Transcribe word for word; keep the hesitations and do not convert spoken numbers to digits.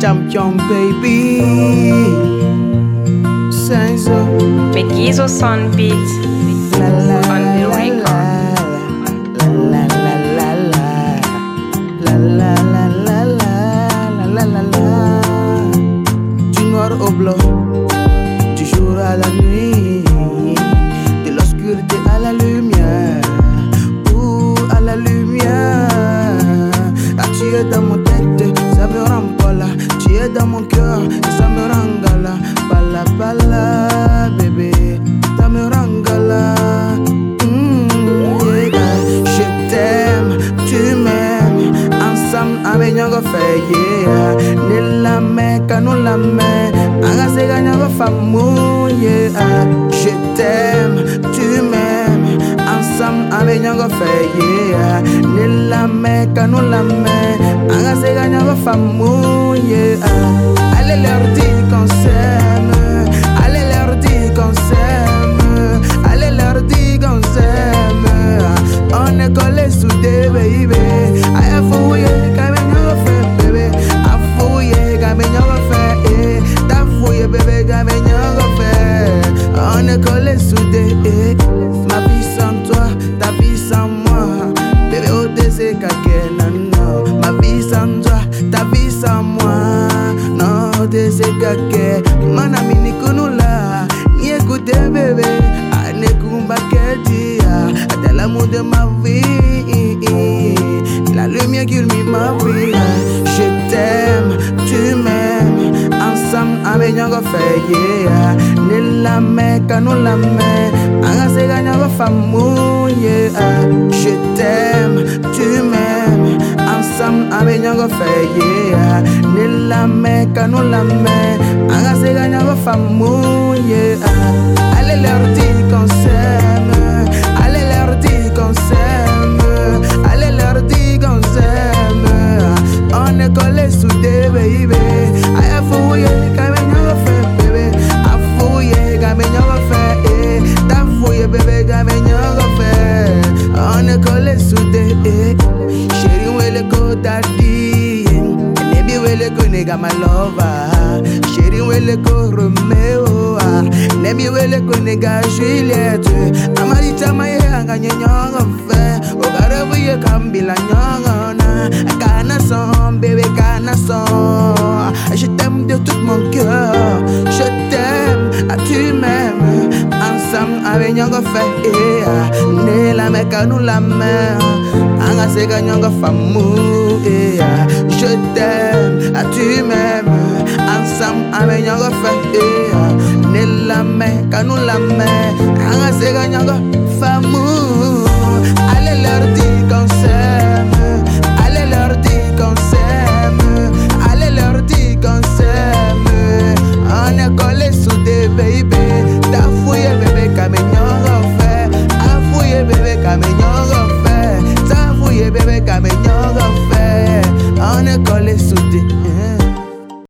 champion baby. Senzo Megizo Son Beat la la on the la record. la la la la la la la la la la la. Du noir au blanc, du jour à la nuit, de l'obscurité à la lumière, ou à la lumière. Ah, tu es dans mon tête, ça me rend pas là. Tu es dans mon cœur, ça me rend gala. Bala bala, bébé, ça me rend gala. Mm, yeah. Je t'aime, tu m'aimes, ensemble avec nous fait yeah. Ne la mecca, nous la met, anga se gagne famou yeah. Je t'aime, tu m'aimes, ensemble avec nous fait yeah. Ne la mecca, nous la met, anga se gagne famou yeah. Allez leur dire qu'on s'aime, allez leur dire qu'on s'aime, allez leur dire qu'on s'aime. On est collés soudés baby. I fouillé comme un fait bébé, I fouillé comme un fait, t'as fouillé bébé comme un fait. On est collés soudés, ma vie sans toi, ta vie sans moi. Bébé au désir non non, ma vie sans toi, ta vie sans moi. Non désir mon ami ni kunula, ni écoute bébé, a ne kumba kedia, à l'amour de ma vie, la lumière qui illumine ma vie. Je t'aime, tu m'aimes, ensemble avec nous fait yeah. Ne la mecca, nous la met, anga se gagne famou yeah. Je t'aime, tu m'aimes, ensemble avec nous fait yeah. Ne la mecca, nous la met, anga se gagne famou yeah. Allez leur dire qu'on s'aime, allez leur dire qu'on s'aime, allez leur dire qu'on s'aime. On est collés soudés baby. I fouillé comme un fait bébé, I fouillé comme un fait, t'as fouillé bébé comme un fait. On est collés soudés. Chérie où est le go daddy, baby où est le go nigga my lover. Chérie où est le go Romeo, baby où est le go nigga Juliette. Amarita maye anga nyonga fe, ogare buye kambila nyonga na. Kana son bébé kana son, je t'aime de tout mon cœur. Je t'aime, ah, tu m'aimes, ensemble avec nyonga fe yeah. Ne la mecca nous la mer, anga se nyonga famou yeah. Je t'aime, ah, tu m'aimes, ensemble avec nyonga fe yeah. Ne la mecca nous la mer, anga se nyonga famou.